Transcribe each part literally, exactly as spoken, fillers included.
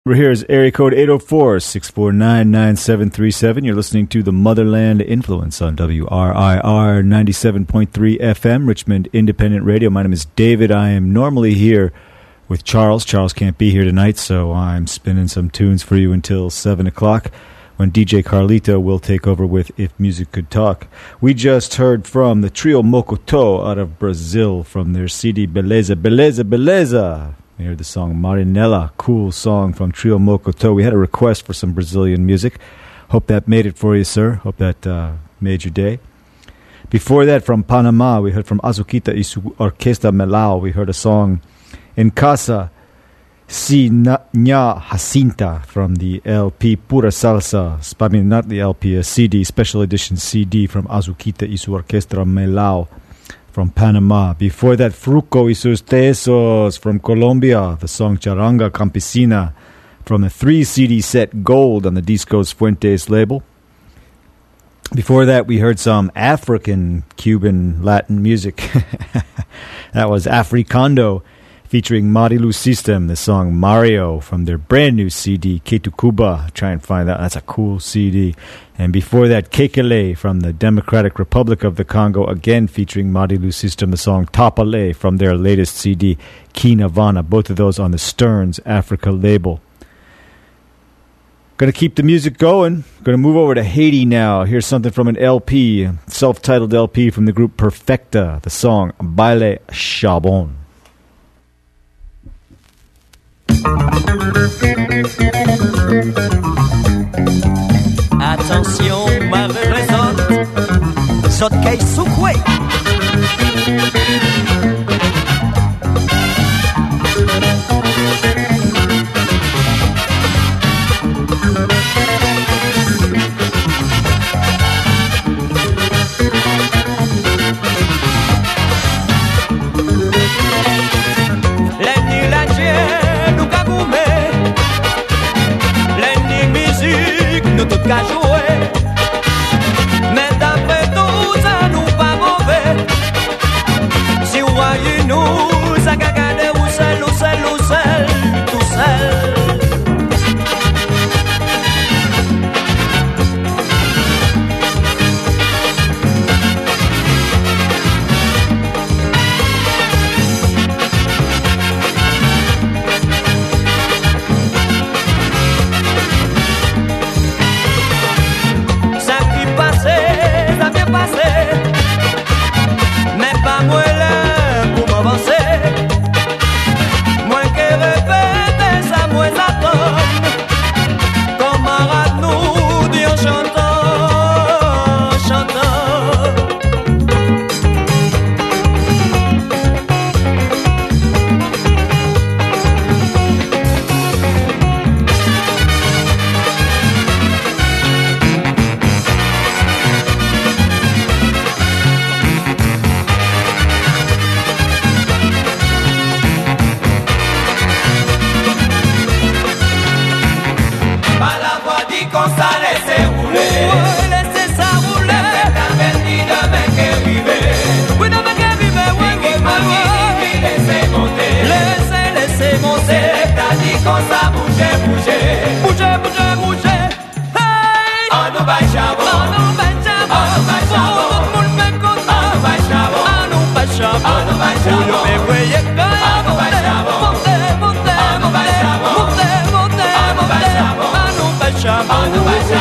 Over here is area code eight oh four, six four nine, nine seven three seven. You're listening to the Motherland Influence on W R I R ninety-seven point three F M, Richmond Independent Radio. My name is David. I am normally here with Charles. Charles can't be here tonight, so I'm spinning some tunes for you until seven o'clock when D J Carlito will take over with If Music Could Talk. We just heard from the trio Mokoto out of Brazil from their C D Beleza, Beleza, Beleza. We heard the song Marinella, cool song from Trio Mokoto. We had a request for some Brazilian music. Hope that made it for you, sir. Hope that uh, made your day. Before that, from Panama, we heard from Azuquita y su Orquesta Melao. We heard a song, En Casa Si Ña Jacinta, from the L P Pura Salsa. I mean, not the L P, a C D, special edition C D from Azuquita y su Orquesta Melao from Panama. Before that, Fruco y sus Tesos from Colombia, the song Charanga Campesina from the three C D set Gold on the Discos Fuentes label. Before that, we heard some African, Cuban, Latin music. That was Africando featuring Marilu System, the song Mario from their brand new C D, Ketukuba. Try and find that. That's a cool C D. And before that, Kekele from the Democratic Republic of the Congo, again featuring Marilu System, the song Tapale from their latest C D, Kinavana. Both of those on the Stearns Africa label. Going to keep the music going. Going to move over to Haiti now. Here's something from an L P, self-titled L P from the group Perfecta, the song Baile Charbon. Attention, ma représente, sot kay soukwe. Tout qu'à jouer, mais d'après tout ça nous pas mauvais. Si vous voyez nous, ça qu'a gardé ou seul, ou seul, ou seul, tout seul. Mais pas moi là pour m'avancer. Moi qui répète ça, moi j'attends. Camarade nous dit en chantant, chantant. Charbon,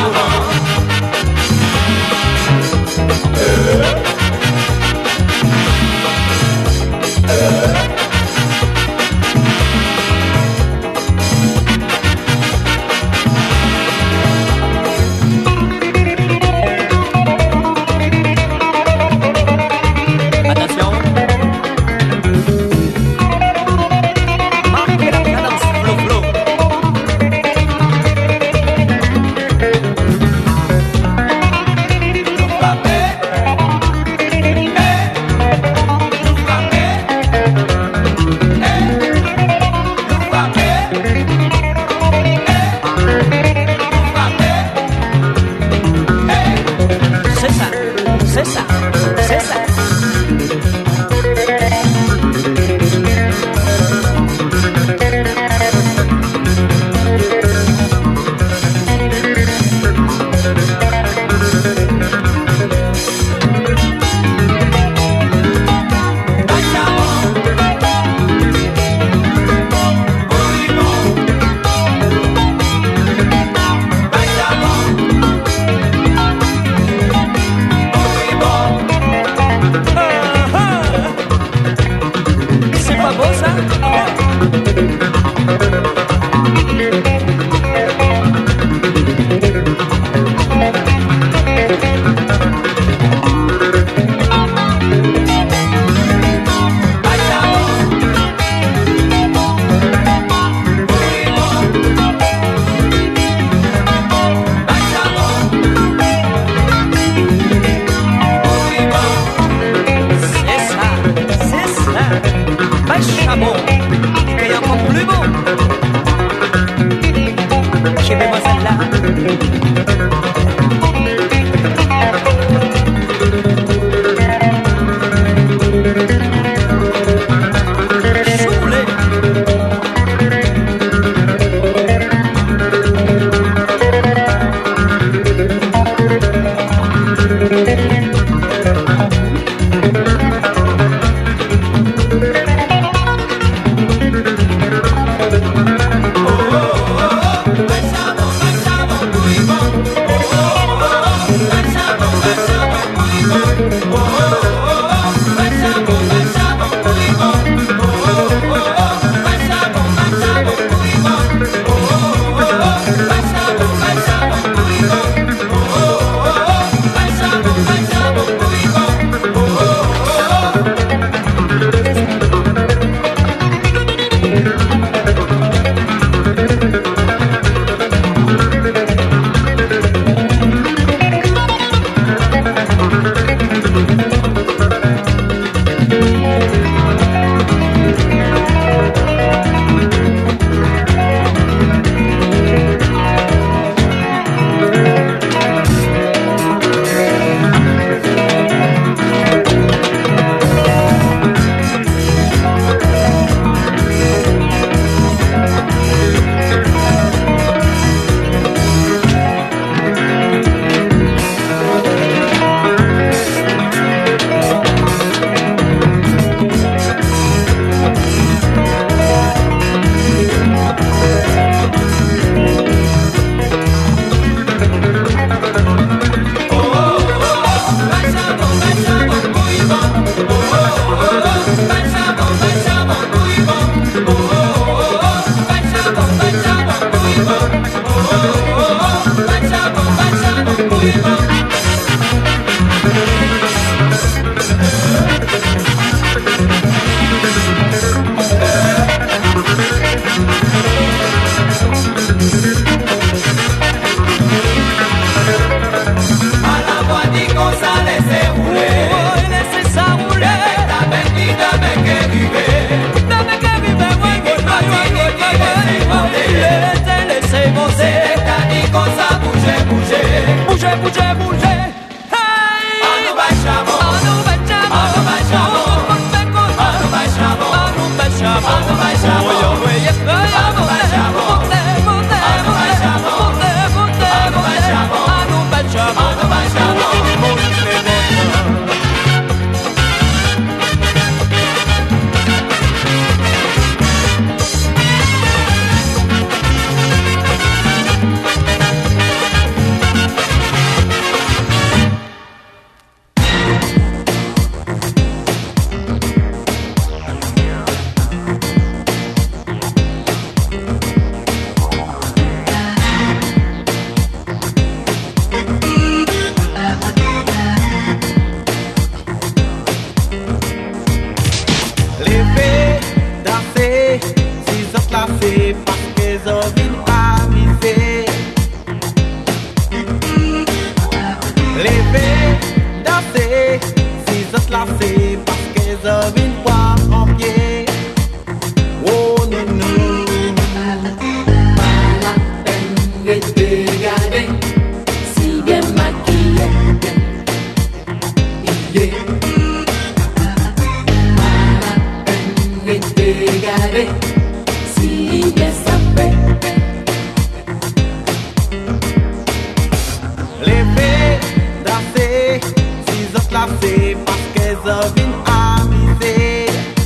ça vient amuser.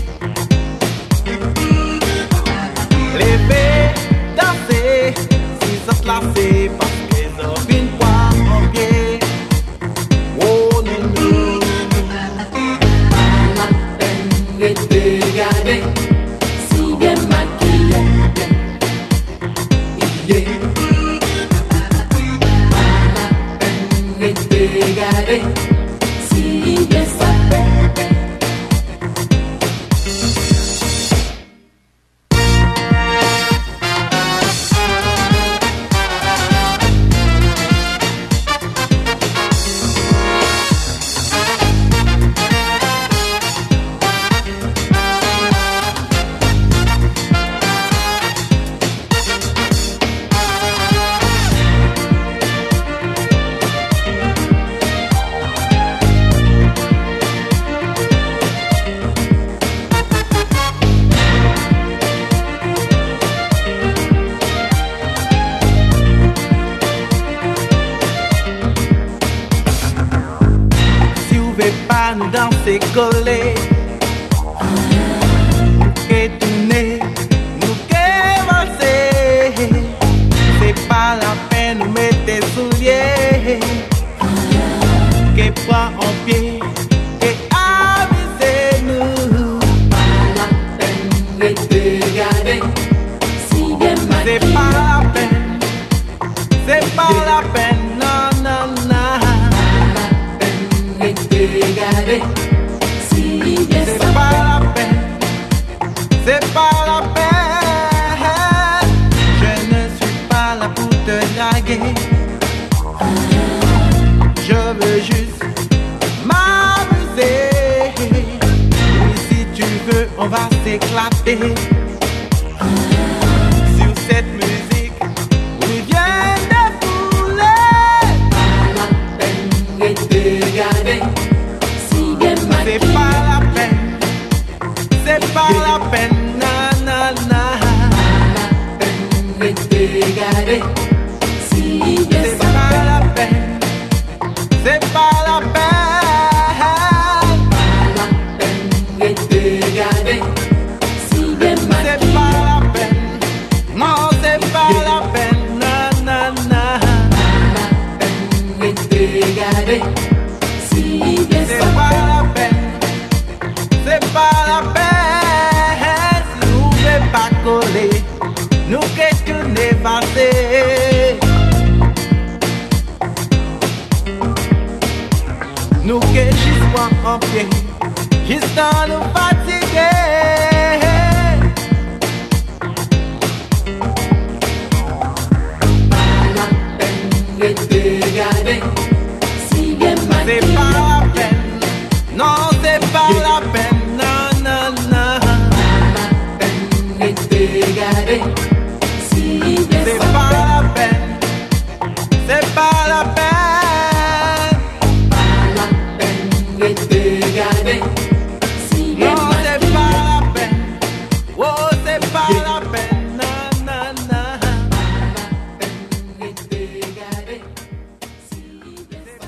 Lever, danser, si ça te lasse, parce que ça vient pas en pied. Oh non, non. Pas la peine de te regarder, si bien maquillé. Yeah. Regarder si bien ça fait. Nous danser collés, nous qui tourner, nous qui valser. C'est pas la peine de mettre des souliers, qui prend en pied, qui aviser nous. Pas la peine de te regarder, si bien maquillé. C'est pas la peine, c'est pas la peine, non, non, non. Regarder si bien c'est ça pas la peine, c'est pas la peine. Je ne suis pas là pour te draguer. Je veux juste m'amuser. Oui, si tu veux, on va s'éclater sur cette musique. Oui, viens de fouler. Pas la peine de te regarder. C'est pas la peine, c'est pas la peine, na na na. Pas la peine de te regarder, si bien c'est ça pas la peine, c'est pas la peine. Pas la peine de te regarder, si bien maquillé. C'est pas la peine, non c'est pas la peine, na na na. Pas la peine de te regarder, si bien c'est ça pas la peine. C'est pas la peine si nous ne pas coller, nous qu'est-ce que n'est pas fait. Nous qu'est-ce juste point en pied, juste dans nous fatiguer. Pas la peine de te regarder, si bien maquillé. C'est pas la peine, non c'est pas la peine. Regarder, si bien c'est ça pas la peine, c'est pas la peine. Pas la peine de te regarder, si bien non c'est pas la peine, oh c'est pas la peine, na na na. Pas la peine de te regarder, si bien ça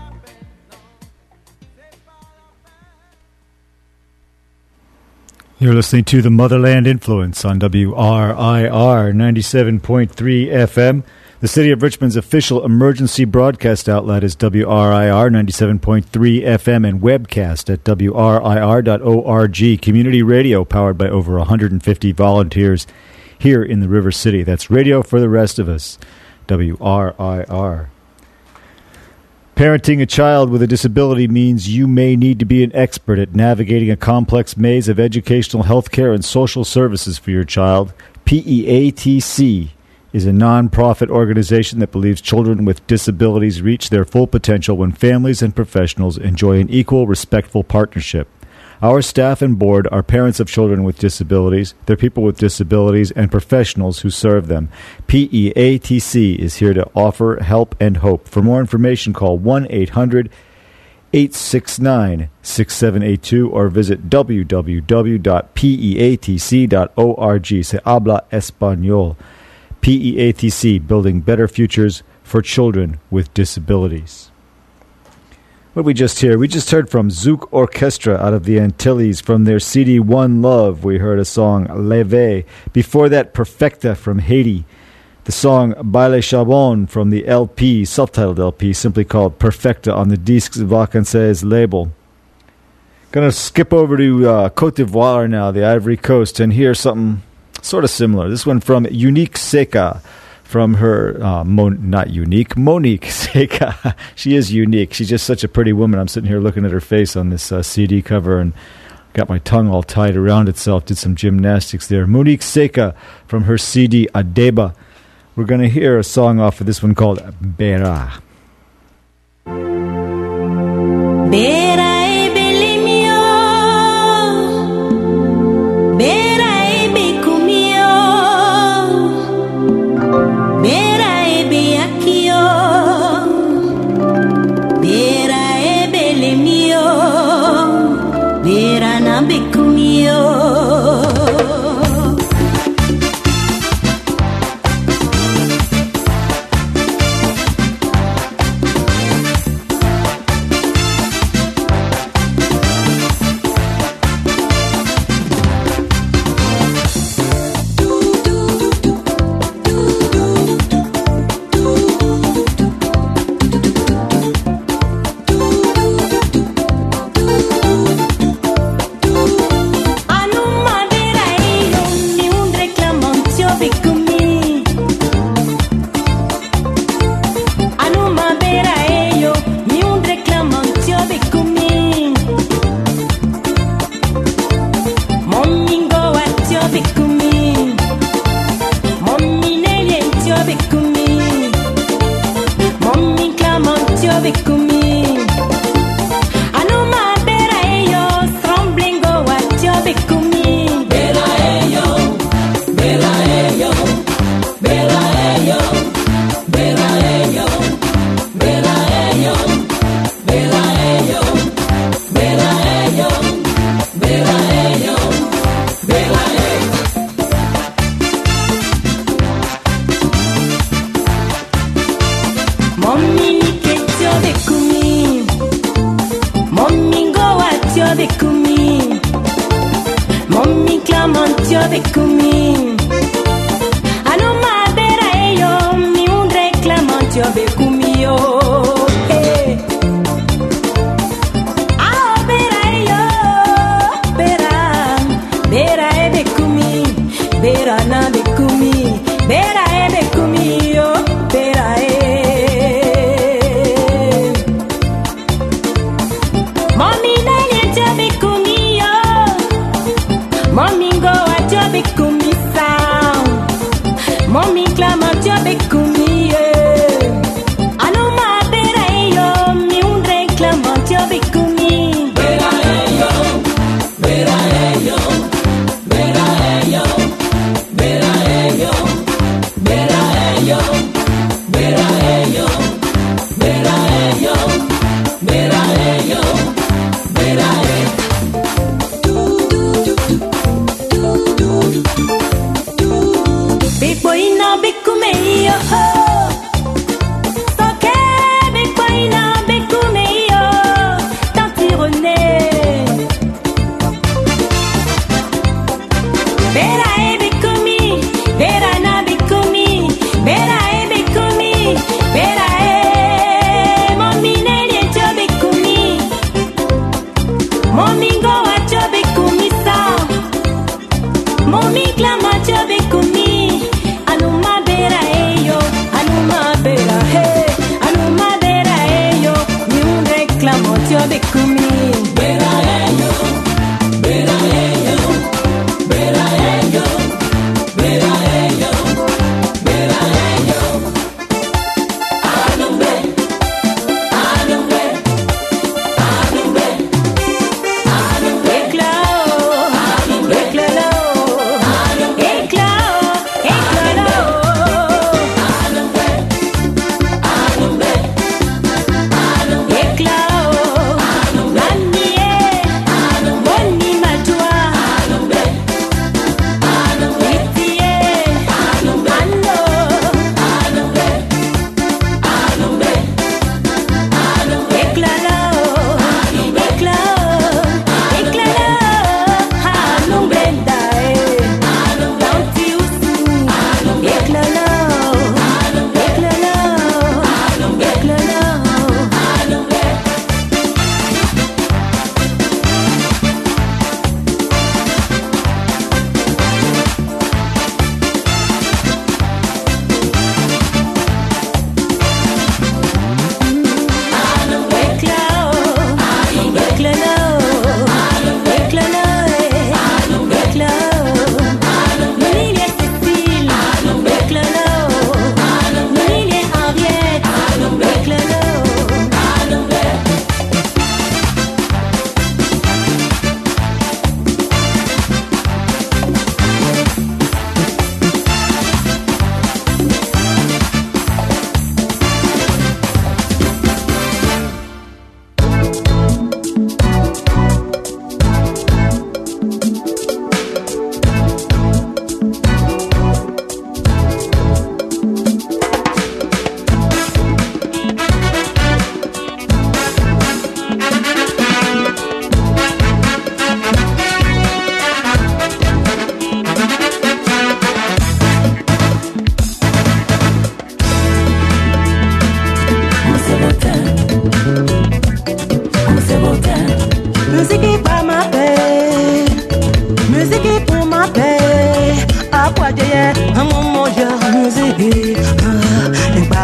You're listening to the Motherland Influence on W R I R ninety-seven point three F M. The City of Richmond's official emergency broadcast outlet is W R I R ninety-seven point three F M and webcast at W R I R dot org. Community radio powered by over one hundred fifty volunteers here in the River City. That's radio for the rest of us. W R I R. Parenting a child with a disability means you may need to be an expert at navigating a complex maze of educational, healthcare, and social services for your child. P E A T C is a non-profit organization that believes children with disabilities reach their full potential when families and professionals enjoy an equal, respectful partnership. Our staff and board are parents of children with disabilities, they're people with disabilities, and professionals who serve them. P E A T C is here to offer help and hope. For more information, call one eight hundred eight six nine six seven eight two or visit w w w dot p e a t c dot org. Se habla español. P E A T C, building better futures for children with disabilities. What did we just hear? We just heard from Zouk Orchestra out of the Antilles from their C D One Love. We heard a song, Leve. Before that, Perfecta from Haiti. The song Baile Charbon from the L P, self-titled L P, simply called Perfecta on the Disques Vacances label. Gonna skip over to uh, Côte d'Ivoire now, the Ivory Coast, and hear something sort of similar. This one from Unique Seka. From her, uh, Mon- not unique, Monique Seka. She is unique. She's just such a pretty woman. I'm sitting here looking at her face on this uh, C D cover and got my tongue all tied around itself. Did some gymnastics there. Monique Seka from her C D Adeba. We're going to hear a song off of this one called Bera. Bera e belimio, Bera e becumio, Bera e beacchio, Bera e belimio, Bera na becumio. Big boy, no big come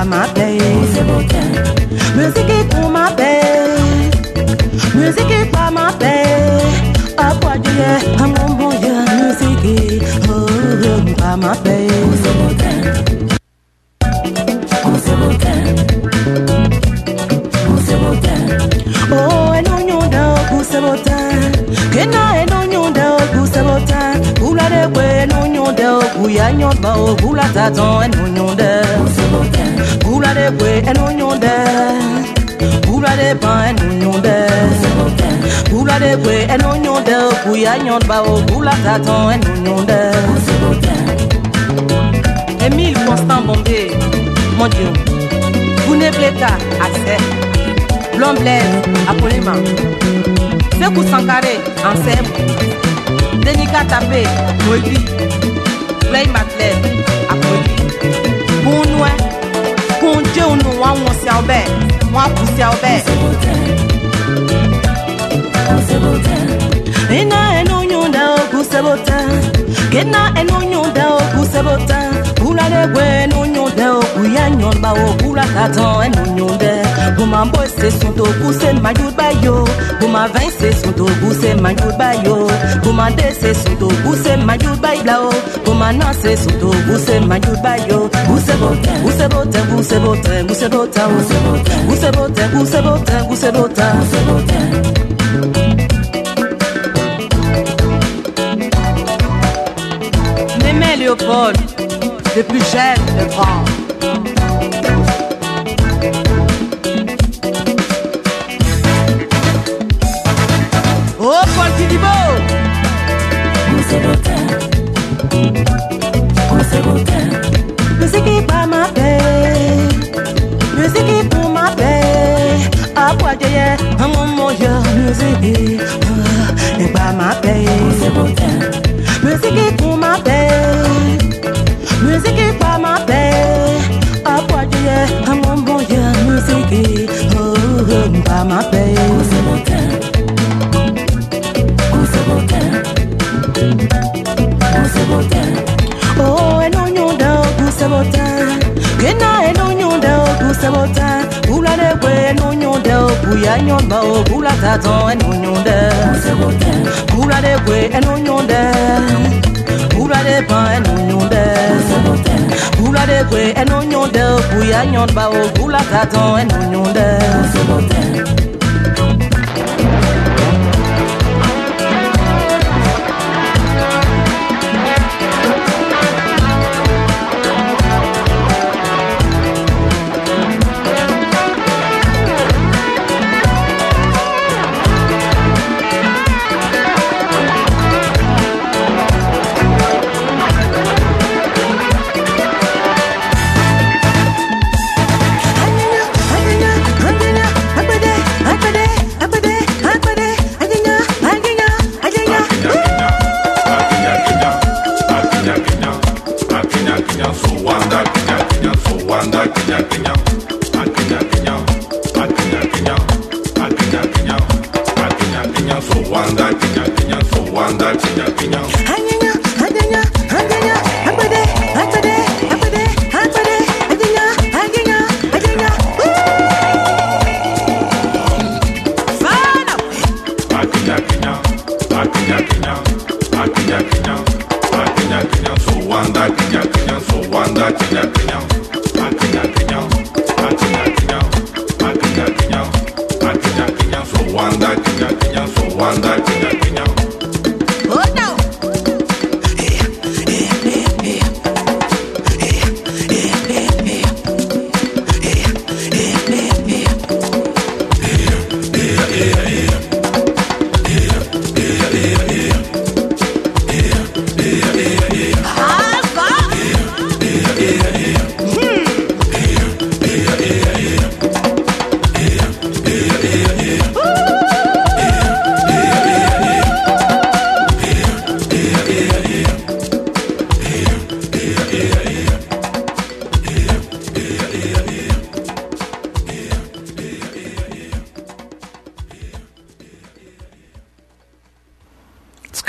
ma paix. Musique pour ma paix. Musique pour ma paix. À quoi Dieu, à mon bon Dieu, musique, oh, pas ma paix. Oh, et non, non, non, pour ce botin. Que non, et non, non, non, pour ce botin. Pour la déboue, non, non, non, pour y aller, non, pour la taton, et non, non, non. Pour la déboue, et non, non, non. Pour la dépan, et non, non, non. Pour la déboue, et non, non, non, pour y aller, non, pour la taton, et non, non, non. Émile Constant Bombé, mon Dieu. Vous n'avez pas accès. L'homme Blaise, Apolima. Sekou Sankaré, Ansem. Denika Tapé, Moïbi. Play Matlet, Apoli. Pour nous, pour Dieu, nous, on s'y obé. Moi, pour s'y obé. Ena eno nyonda okusebota. Kena eno nyonda okusebota. Kula legwe eno nyonda okuyanyomba okula taton eno nyonda. Buma mbose sunto kuse majud bayo. Buma vince sunto kuse majud bayo. Buma dese sunto kuse majud bayo. Buma nase sunto kuse majud bayo. Kusebota, kusebota, kusebota, kusebota, kusebota, kusebota, kusebota, kusebota. Mémé Léopold, le plus jeune de France. Oh, Paul Kidibo! Musique pour ma paix, musique pour ma paix. À quoi dire, un moment, musique, et pas ma paix. Musique pour ma paix, musique pour ma paix. À quoi dire, à mon bon Dieu, musique, oh, pas ma paix. Oh, et non, non, non, pour ce botin. Que non, et non, non, non, pour ce botin. Pour la déboue, non, non, non, pour y aller, non, pour la taton, et non, non, non. Pour la déboue, et non, non, non. Pour la dépan, et non, non, non. Pour la déboue, et non, non, non, pour y aller, non, pour la taton, et non, non, non. Kenya, so wanda Kenya, Kenya, so wanda Kenya, Kenya, Kenya, Kenya.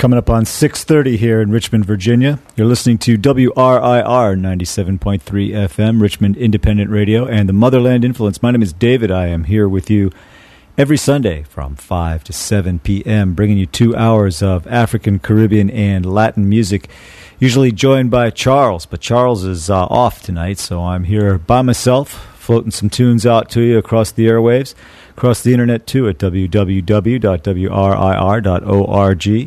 Coming up on six thirty here in Richmond, Virginia. You're listening to W R I R ninety-seven point three F M, Richmond Independent Radio, and the Motherland Influence. My name is David. I am here with you every Sunday from five to seven p.m., bringing you two hours of African, Caribbean, and Latin music, usually joined by Charles. But Charles is uh, off tonight, so I'm here by myself, floating some tunes out to you across the airwaves, across the internet too at w w w dot w r i r dot org.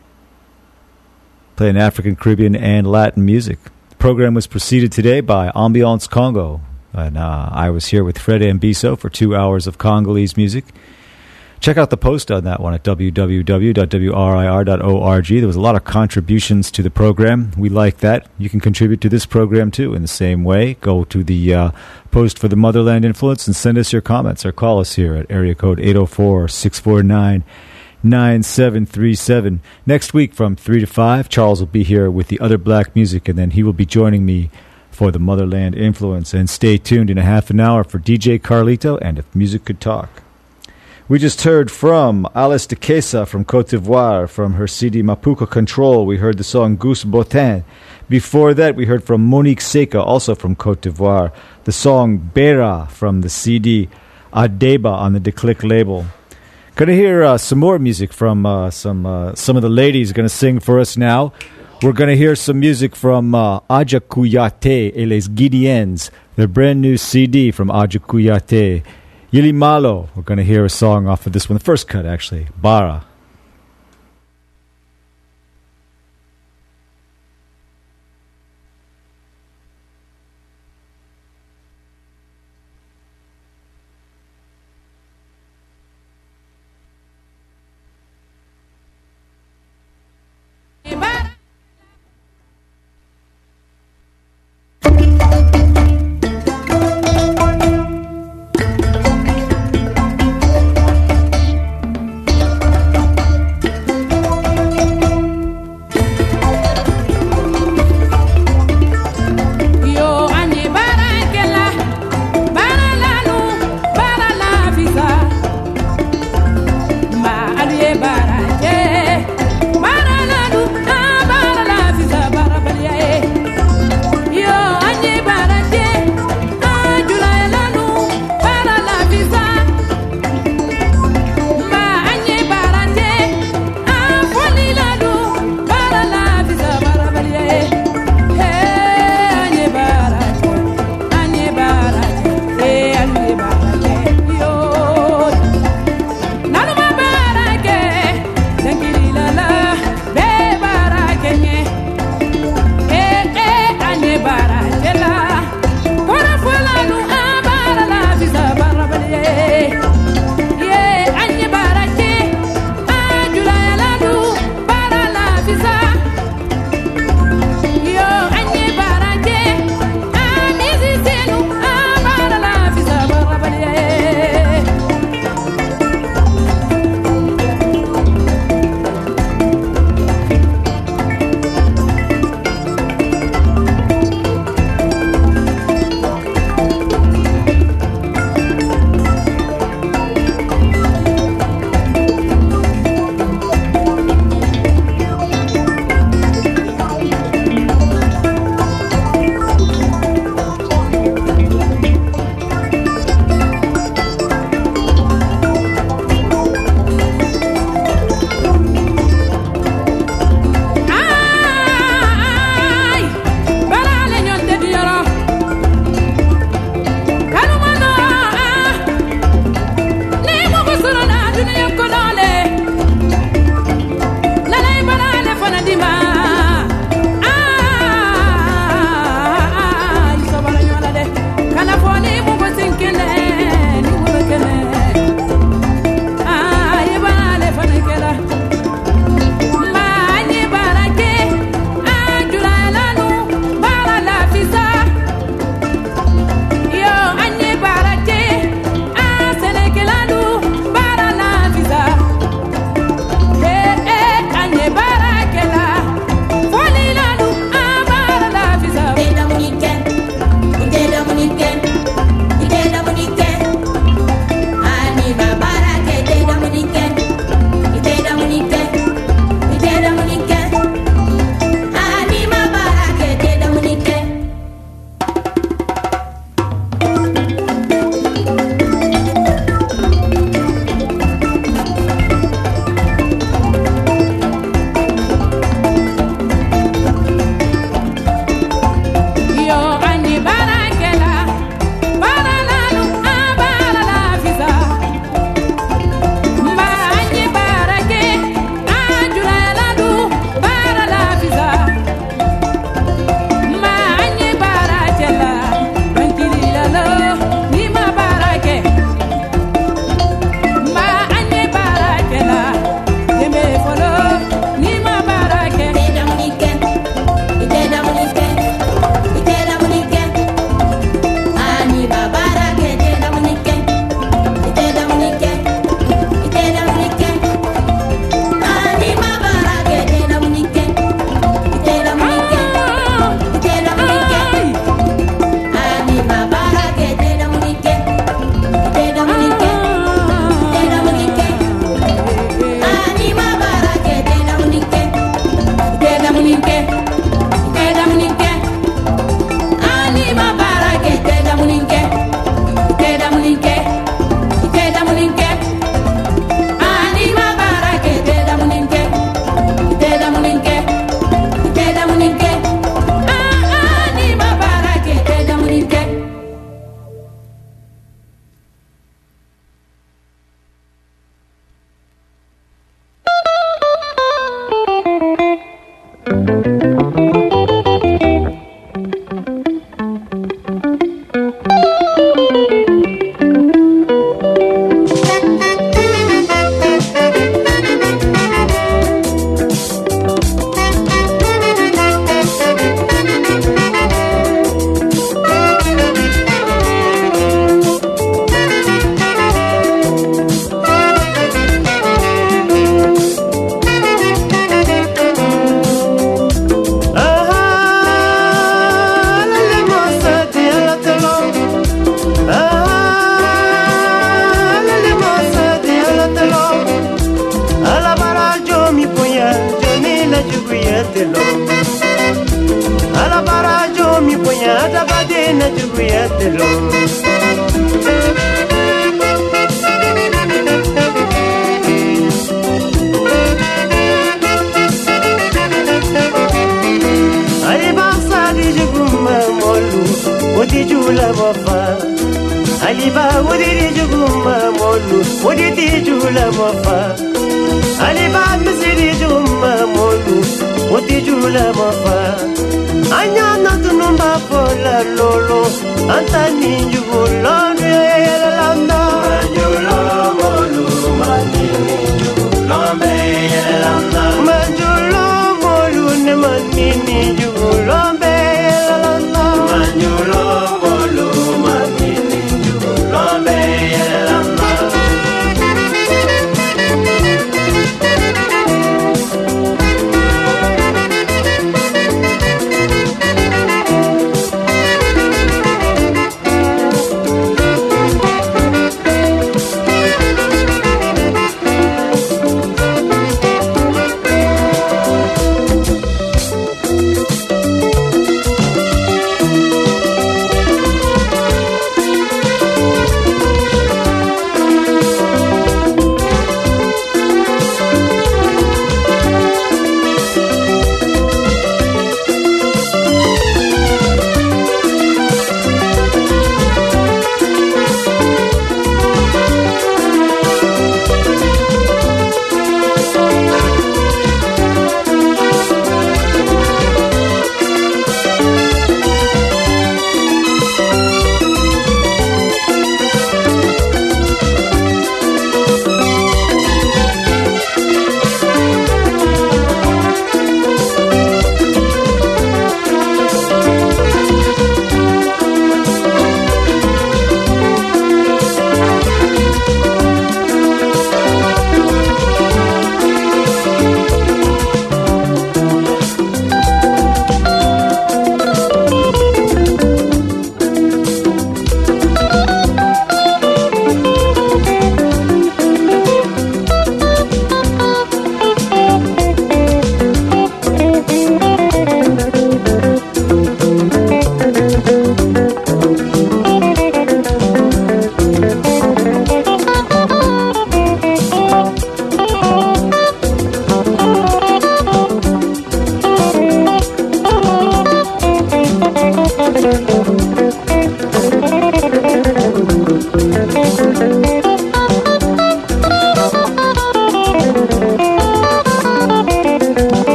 Playing African, Caribbean, and Latin music. The program was preceded today by Ambiance Congo, and uh, I was here with Fred Ambiso for two hours of Congolese music. Check out the post on that one at w w w dot w r i r dot org. There was a lot of contributions to the program. We like that. You can contribute to this program, too, in the same way. Go to the uh, post for the Motherland Influence and send us your comments or call us here at area code eight oh four, six four nine, nine seven three seven. Next week from three to five, Charles will be here with the other black music, and then he will be joining me for the Motherland Influence. And stay tuned in a half an hour for D J Carlito and If Music Could Talk. We just heard from Alice de Kesa from Côte d'Ivoire, from her C D Mapuka Control. We heard the song Goose Botin. Before that, we heard from Monique Seka, also from Côte d'Ivoire, the song Bera from the C D Adeba on the Declick label. Going to hear uh, some more music from uh, some uh, some of the ladies going to sing for us now. We're going to hear some music from uh, Adja Kouyaté et les Guidiens, their brand new C D from Adja Kouyaté. Yili Malo, we're going to hear a song off of this one, the first cut actually, Bara. Bye. badena juguyatelo Ali basa di juguma molu odi jula wafa Ali ba odi di juguma molu odi di jula wafa Ali ba misiri juguma molu odi jula wafa Anya na tunumba fola lolo Antani jugulo Nuyela landa Manjulo molu Manini jugulo Mbeyela landa Manjulo molu Ne manini jugulo Mbeyela landa Manjulo molu Manini jugulo Mbeyela landa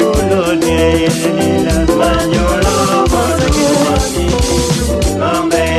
Manjolo, Manjolo, Manjolo,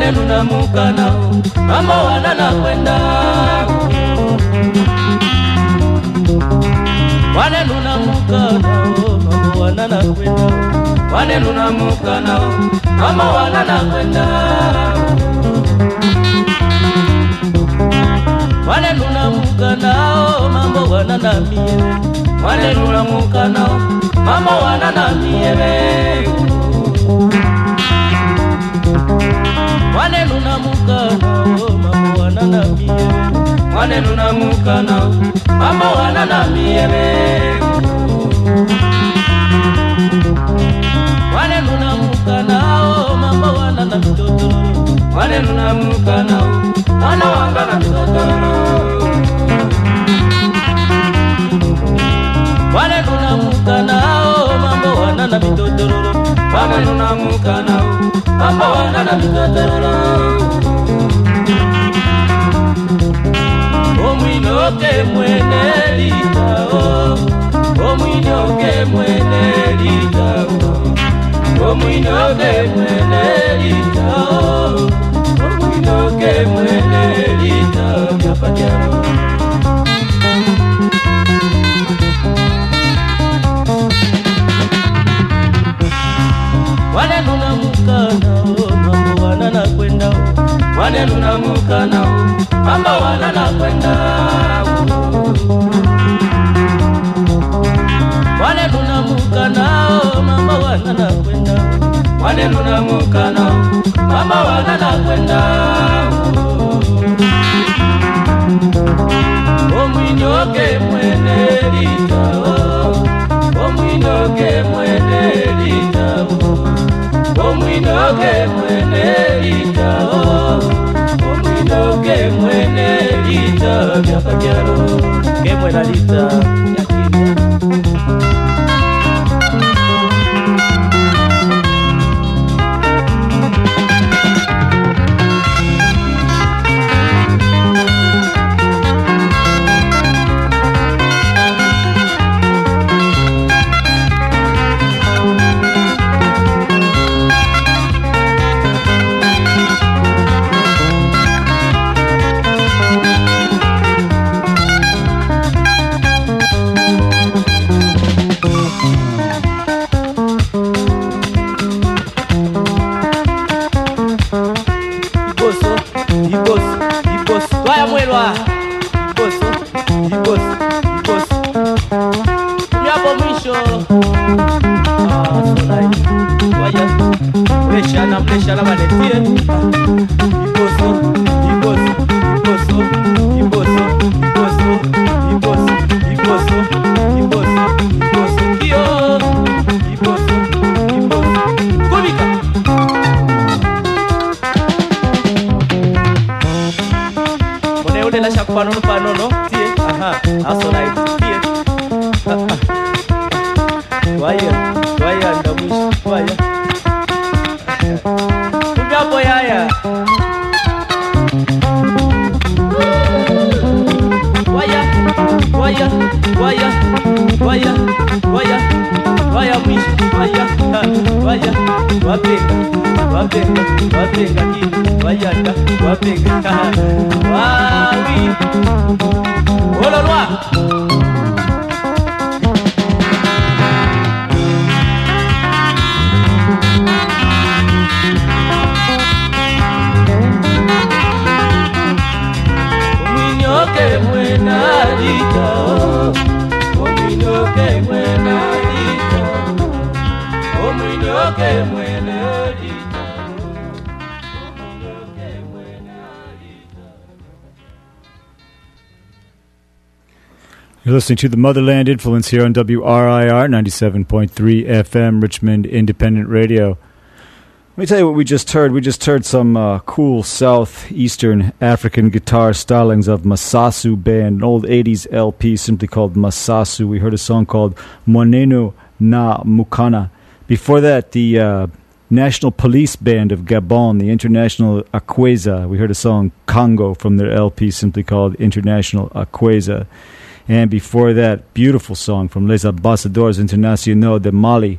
wanenu namuka nao, mambo wanana kwenda. Wanenu namuka nao, mambo wanana kwenda. Wanenu namuka nao, mambo wanana kwenda. Wanenu namuka nao, mambo wanana mie. Wanenu namuka nao, mambo wanana mie. Wanenu namuka nao, mambo wanana mie. Wanenu namuka nao, mambo wanana mie. Wanenu namuka nao, mambo wanana mitoto. Wanenu namuka nao, wana wangana mitoto. Wanenu namuka nao, mambo wanana mitoto. Wanenu namuka nao, mambo wanana mitoto. Omwinoke mwene litao, omwinoke mwene litao, omwinoke mwene litao, omwinoke mwene litao, yapajaro. Wanenu namuka nao, mambo wanana kwenda. Wanenu namuka nao, mambo wanana kwenda. Wanenu namuka nao, mambo wanana kwenda. Wanenu namuka nao, mambo wanana kwenda. Omwinoke mwene litao, omwinoke mwene litao, omwinoke mwene litao, omwinoke mwene litao, yapajaro. Que buena lita, You're listening to the Motherland Influence here on W R I R ninety-seven point three F M, Richmond Independent Radio. Let me tell you what we just heard. We just heard some uh, cool southeastern African guitar stylings of Masasu Band, an old eighties L P simply called Masasu. We heard a song called Mwanenu na Mukana. Before that, the uh, National Police Band of Gabon, the International Akweza. We heard a song, Congo, from their L P simply called International Akweza. And before that, beautiful song from Les Ambassadeurs Internationaux de Mali.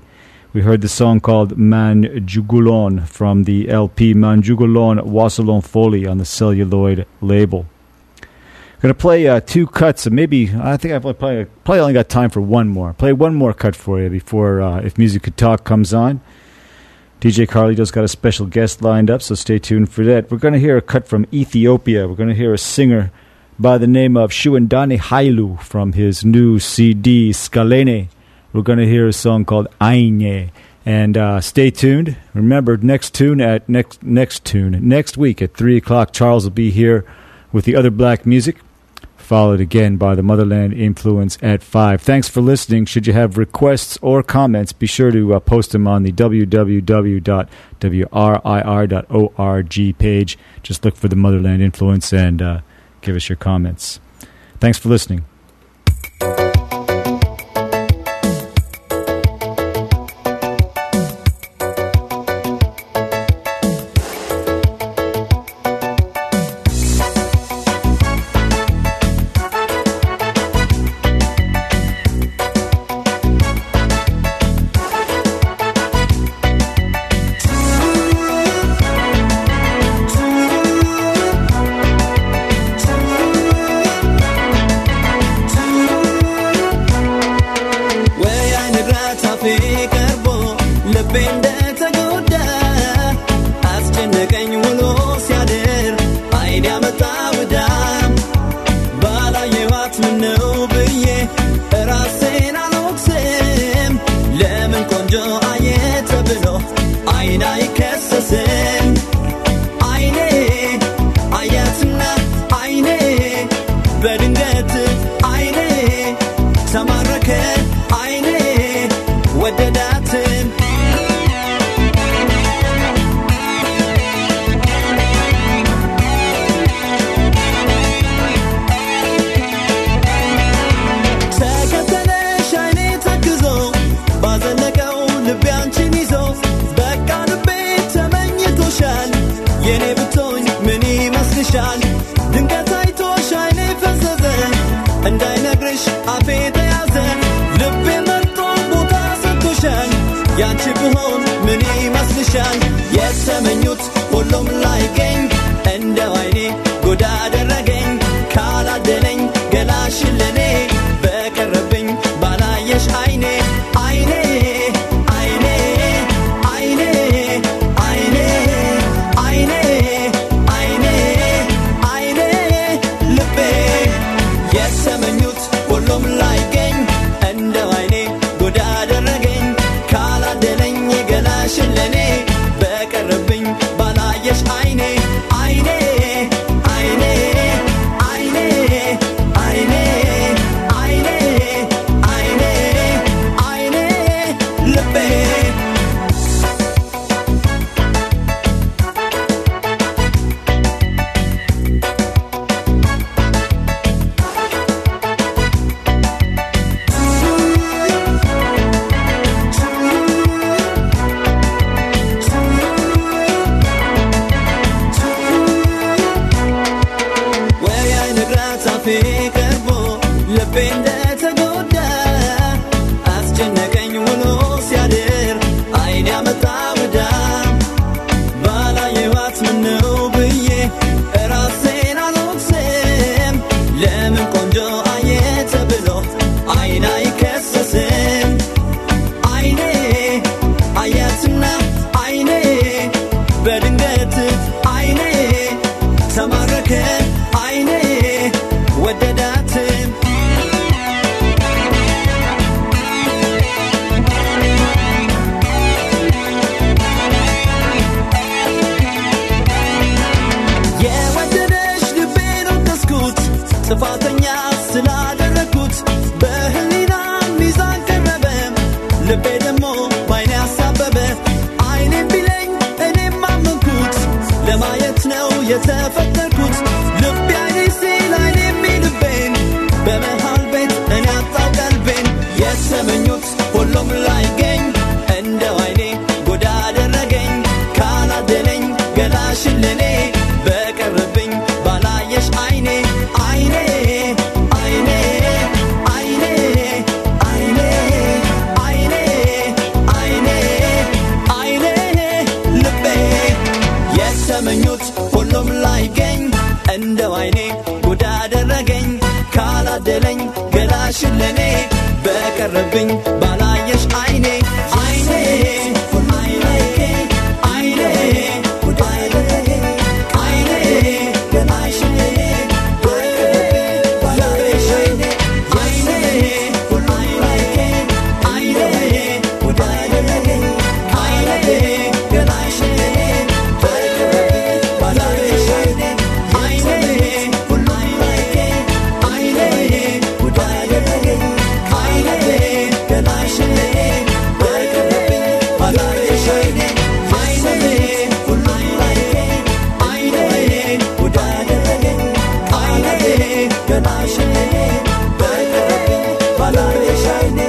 We heard the song called Manjugulon from the L P Manjugulon Wasselon Foley on the Celluloid label. Going to play uh, two cuts, and maybe, I think I've probably, probably only got time for one more. Play one more cut for you before uh, If Music Could Talk comes on. D J Carlito's got a special guest lined up, so stay tuned for that. We're going to hear a cut from Ethiopia. We're going to hear a singer by the name of Shuandane Hailu from his new C D, Scalene. We're going to hear a song called Aine. And uh, stay tuned. Remember, next tune at next next tune next week at three o'clock, Charles will be here with the other black music, followed again by the Motherland Influence at five. Thanks for listening. Should you have requests or comments, be sure to uh, post them on the w w w dot w r i r dot org page. Just look for the Motherland Influence and uh, give us your comments. Thanks for listening. I እንደው አይኔ ጉዳ አደረገኝ ካላደለኝ ገላሽን ለኔ በቀረብኝ ባላየሽ አይኔ አይኔ አይኔ አይኔ ጉዳ አደረገኝ አይኔ ገላሽን ለኔ በቀረብኝ ባላየሽ አይኔ አይኔ አይኔ አይኔ ጉዳ አደረገኝ አይኔ ገላሽን ለኔ በቀረብኝ ባላየሽ አይኔ Shining